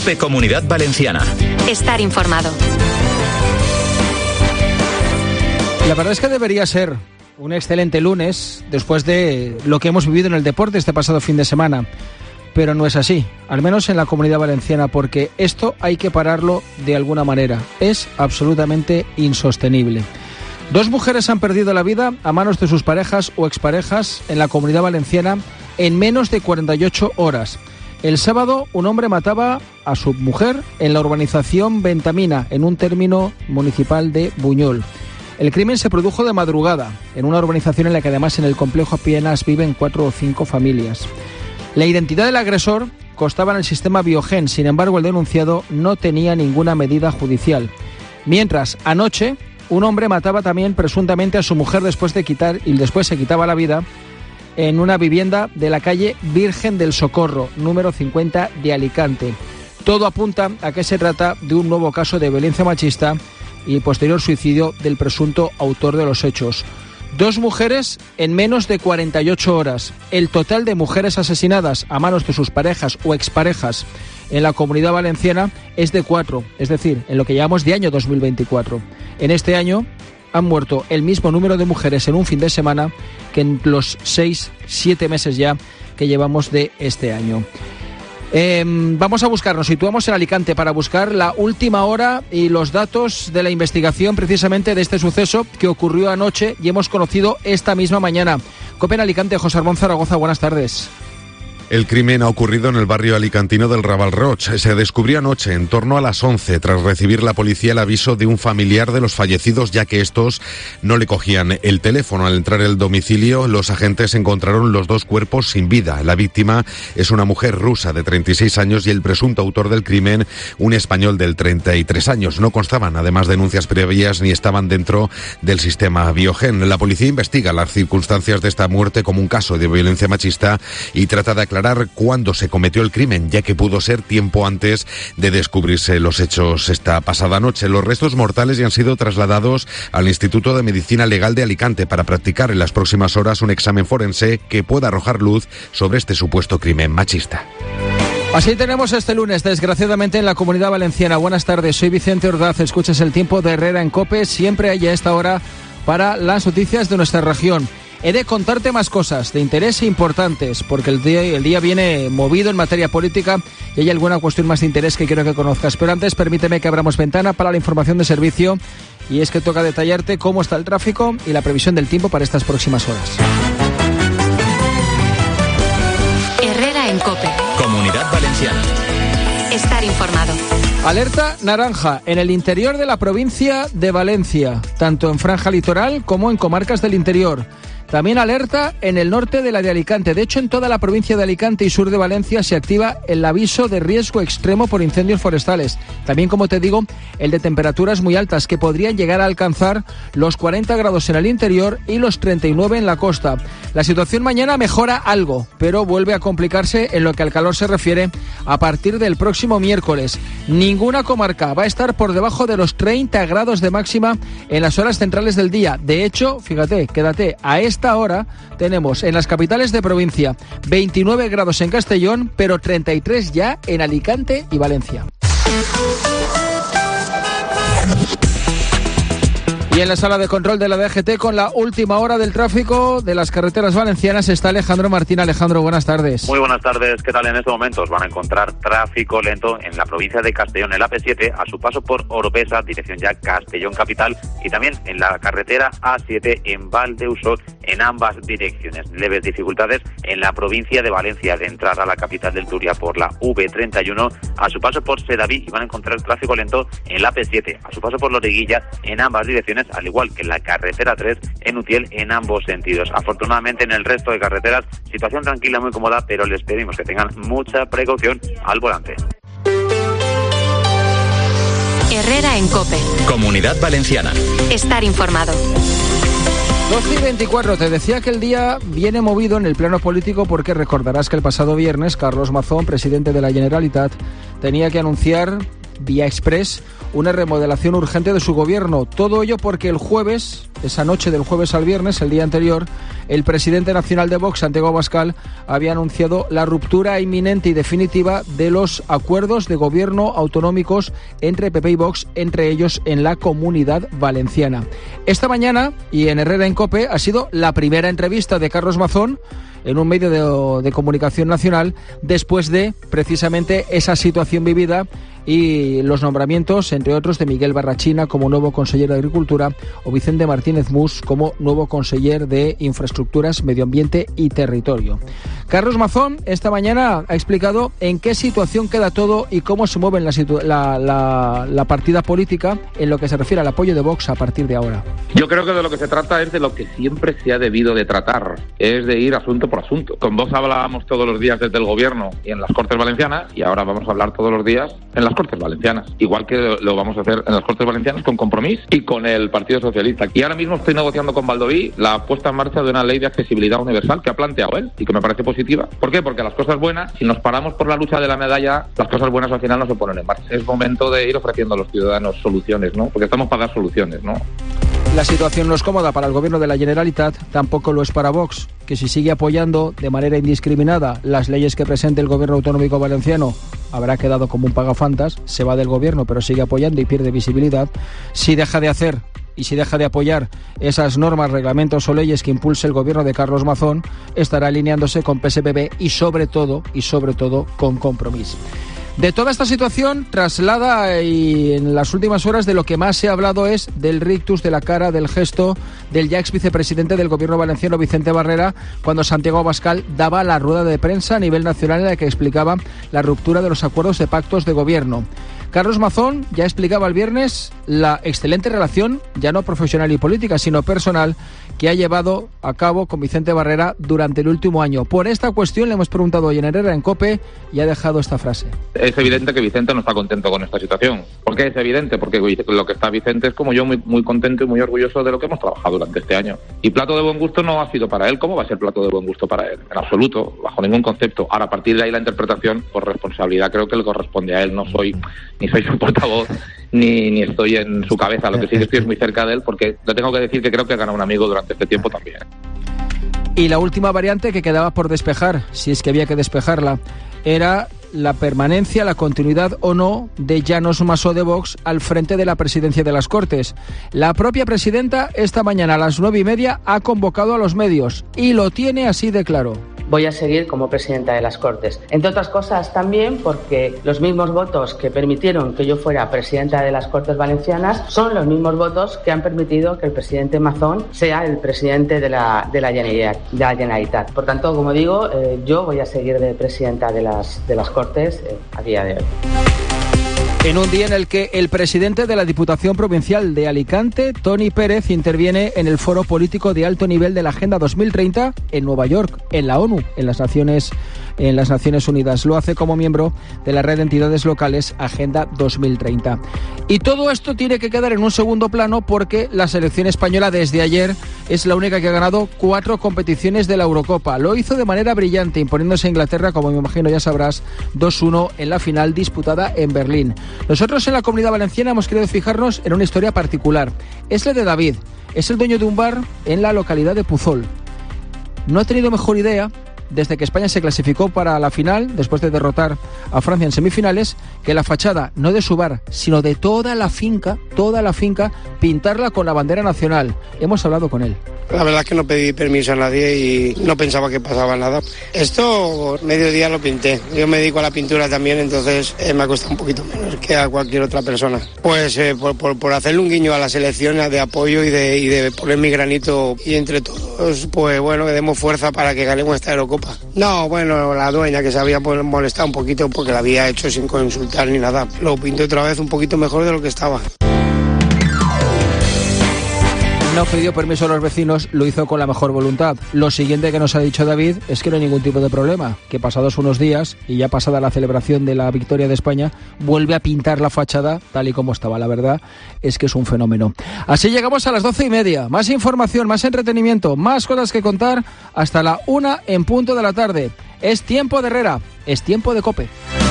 COPE Comunidad Valenciana. Estar informado. La verdad es que debería ser un excelente lunes después de lo que hemos vivido en el deporte este pasado fin de semana. Pero no es así, al menos en la Comunidad Valenciana, porque esto hay que pararlo de alguna manera. Es absolutamente insostenible. 2 mujeres han perdido la vida a manos de sus parejas o exparejas en la Comunidad Valenciana en menos de 48 horas. El sábado, un hombre mataba a su mujer en la urbanización Ventamina, en un término municipal de Buñol. El crimen se produjo de madrugada, en una urbanización en la que además en el complejo apenas viven 4 o 5 familias. La identidad del agresor constaba en el sistema Biogen, sin embargo el denunciado no tenía ninguna medida judicial. Mientras, anoche, un hombre mataba también presuntamente a su mujer después se quitaba la vida en una vivienda de la calle Virgen del Socorro, número 50 de Alicante. Todo apunta a que se trata de un nuevo caso de violencia machista y posterior suicidio del presunto autor de los hechos. 2 mujeres en menos de 48 horas. El total de mujeres asesinadas a manos de sus parejas o exparejas en la Comunidad Valenciana es de 4, es decir, en lo que llevamos de año 2024. En este año han muerto el mismo número de mujeres en un fin de semana que en los 6-7 meses ya que llevamos de este año. Nos situamos en Alicante para buscar la última hora y los datos de la investigación precisamente de este suceso que ocurrió anoche y hemos conocido esta misma mañana. COPE en Alicante, José Ramón Zaragoza, buenas tardes. El crimen ha ocurrido en el barrio alicantino del Raval Roig. Se descubrió anoche en torno a las 11 tras recibir la policía el aviso de un familiar de los fallecidos, ya que estos no le cogían el teléfono. Al entrar al domicilio, los agentes encontraron los 2 cuerpos sin vida. La víctima es una mujer rusa de 36 años y el presunto autor del crimen, un español de 33 años. No constaban, además, denuncias previas ni estaban dentro del sistema Biogen. La policía investiga las circunstancias de esta muerte como un caso de violencia machista y trata de aclarar cuándo se cometió el crimen, ya que pudo ser tiempo antes de descubrirse los hechos esta pasada noche. Los restos mortales ya han sido trasladados al Instituto de Medicina Legal de Alicante para practicar en las próximas horas un examen forense que pueda arrojar luz sobre este supuesto crimen machista. Así tenemos este lunes, desgraciadamente, en la Comunidad Valenciana. Buenas tardes, soy Vicente Ordaz, escuchas el tiempo de Herrera en COPE, siempre hay a esta hora para las noticias de nuestra región. He de contarte más cosas de interés importantes, porque el día viene movido en materia política y hay alguna cuestión más de interés que quiero que conozcas. Pero antes, permíteme que abramos ventana para la información de servicio, y es que toca detallarte cómo está el tráfico y la previsión del tiempo para estas próximas horas. Herrera en COPE. Comunidad Valenciana. Estar informado. Alerta naranja en el interior de la provincia de Valencia, tanto en franja litoral como en comarcas del interior. También alerta en el norte de la de Alicante. De hecho, en toda la provincia de Alicante y sur de Valencia se activa el aviso de riesgo extremo por incendios forestales. También, como te digo, el de temperaturas muy altas que podrían llegar a alcanzar los 40 grados en el interior y los 39 en la costa. La situación mañana mejora algo, pero vuelve a complicarse en lo que al calor se refiere a partir del próximo miércoles. Ninguna comarca va a estar por debajo de los 30 grados de máxima en las horas centrales del día. De hecho, fíjate, quédate, a esta hora tenemos en las capitales de provincia 29 grados en Castellón, pero 33 ya en Alicante y Valencia. Y en la sala de control de la DGT, con la última hora del tráfico de las carreteras valencianas, está Alejandro Martín. Alejandro, buenas tardes. Muy buenas tardes. ¿Qué tal? En estos momentos van a encontrar tráfico lento en la provincia de Castellón, el AP7, a su paso por Oropesa, dirección ya Castellón capital, y también en la carretera A7 en Valdeusot, en ambas direcciones. Leves dificultades en la provincia de Valencia, de entrar a la capital del Turia por la V31, a su paso por Sedaví, y van a encontrar tráfico lento en la AP7, a su paso por Loriguilla, en ambas direcciones, al igual que en la carretera 3 en Utiel, en ambos sentidos. Afortunadamente, en el resto de carreteras, situación tranquila, muy cómoda, pero les pedimos que tengan mucha precaución al volante. Herrera en COPE. Comunidad Valenciana. Estar informado. 12:24, te decía que el día viene movido en el plano político porque recordarás que el pasado viernes Carlos Mazón, presidente de la Generalitat, tenía que anunciar vía express, una remodelación urgente de su gobierno. Todo ello porque el jueves, esa noche del jueves al viernes, el día anterior, el presidente nacional de Vox, Santiago Abascal, había anunciado la ruptura inminente y definitiva de los acuerdos de gobierno autonómicos entre PP y Vox, entre ellos en la Comunidad Valenciana. Esta mañana, y en Herrera en COPE, ha sido la primera entrevista de Carlos Mazón en un medio de comunicación nacional después de, precisamente, esa situación vivida y los nombramientos, entre otros, de Miguel Barrachina como nuevo conseller de Agricultura o Vicente Martínez Mus como nuevo conseller de Infraestructuras, Medio Ambiente y Territorio. Carlos Mazón esta mañana ha explicado en qué situación queda todo y cómo se mueve la partida política en lo que se refiere al apoyo de Vox a partir de ahora. Yo creo que de lo que se trata es de lo que siempre se ha debido de tratar, es de ir asunto por asunto. Con Vox hablábamos todos los días desde el gobierno y en las Cortes Valencianas, y ahora vamos a hablar todos los días en las Cortes Valencianas, igual que lo vamos a hacer en las Cortes Valencianas con Compromís y con el Partido Socialista. Y ahora mismo estoy negociando con Baldoví la puesta en marcha de una ley de accesibilidad universal que ha planteado él y que me parece positiva. ¿Por qué? Porque las cosas buenas, si nos paramos por la lucha de la medalla, las cosas buenas al final no se ponen en marcha. Es momento de ir ofreciendo a los ciudadanos soluciones, ¿no? Porque estamos para dar soluciones, ¿no? La situación no es cómoda para el gobierno de la Generalitat, tampoco lo es para Vox, que si sigue apoyando de manera indiscriminada las leyes que presente el gobierno autonómico valenciano, habrá quedado como un pagafantas, se va del gobierno pero sigue apoyando y pierde visibilidad. Si deja de hacer y si deja de apoyar esas normas, reglamentos o leyes que impulse el gobierno de Carlos Mazón, estará alineándose con PSPB y sobre todo con Compromís. De toda esta situación traslada y en las últimas horas de lo que más se ha hablado es del rictus, de la cara, del gesto del ya ex vicepresidente del gobierno valenciano Vicente Barrera cuando Santiago Abascal daba la rueda de prensa a nivel nacional en la que explicaba la ruptura de los acuerdos de pactos de gobierno. Carlos Mazón ya explicaba el viernes la excelente relación, ya no profesional y política, sino personal, que ha llevado a cabo con Vicente Barrera durante el último año. Por esta cuestión le hemos preguntado hoy en Herrera en COPE y ha dejado esta frase. Es evidente que Vicente no está contento con esta situación. ¿Por qué es evidente? Porque lo que está Vicente es como yo muy contento y muy orgulloso de lo que hemos trabajado durante este año. Y plato de buen gusto no ha sido para él. ¿Cómo va a ser plato de buen gusto para él? En absoluto, bajo ningún concepto. Ahora, a partir de ahí la interpretación, por responsabilidad, creo que le corresponde a él. No soy ni soy su portavoz, ni estoy en su cabeza. Lo que sí que estoy es muy cerca de él, porque le tengo que decir que creo que ha ganado un amigo durante este tiempo también. Y la última variante que quedaba por despejar, si es que había que despejarla, era la permanencia, la continuidad o no de Llanos Masó de Vox al frente de la presidencia de las Cortes. La propia presidenta esta mañana a las 9:30 ha convocado a los medios y lo tiene así de claro. Voy a seguir como presidenta de las Cortes. Entre otras cosas también porque los mismos votos que permitieron que yo fuera presidenta de las Cortes Valencianas son los mismos votos que han permitido que el presidente Mazón sea el presidente de la Generalitat. Por tanto, como digo, yo voy a seguir de presidenta de las Cortes a día de hoy. En un día en el que el presidente de la Diputación Provincial de Alicante, Toni Pérez, interviene en el foro político de alto nivel de la Agenda 2030 en Nueva York, en la ONU, en las Naciones Unidas. Lo hace como miembro de la red de entidades locales Agenda 2030. Y todo esto tiene que quedar en un segundo plano porque la selección española desde ayer es la única que ha ganado 4 competiciones de la Eurocopa. Lo hizo de manera brillante, imponiéndose a Inglaterra, como me imagino ya sabrás, 2-1 en la final disputada en Berlín. Nosotros en la Comunidad Valenciana hemos querido fijarnos en una historia particular. Es la de David. Es el dueño de un bar en la localidad de Puzol. No ha tenido mejor idea desde que España se clasificó para la final, después de derrotar a Francia en semifinales, que la fachada, no de su bar, sino de toda la finca, pintarla con la bandera nacional. Hemos hablado con él. La verdad es que no pedí permiso a nadie y no pensaba que pasaba nada. Esto mediodía lo pinté. Yo me dedico a la pintura también, entonces me ha costado un poquito menos que a cualquier otra persona. Pues por hacerle un guiño a la selección de apoyo y de poner mi granito y entre todos, pues bueno, que demos fuerza para que ganemos esta Eurocopa. No, bueno, la dueña que se había molestado un poquito porque la había hecho sin consultar ni nada. Lo pinté otra vez un poquito mejor de lo que estaba. No pidió permiso a los vecinos, lo hizo con la mejor voluntad. Lo siguiente que nos ha dicho David es que no hay ningún tipo de problema, que pasados unos días, y ya pasada la celebración de la victoria de España, vuelve a pintar la fachada tal y como estaba. La verdad es que es un fenómeno. Así llegamos a las 12:30. Más información, más entretenimiento, más cosas que contar hasta la 1 en punto de la tarde. Es tiempo de Herrera, es tiempo de COPE.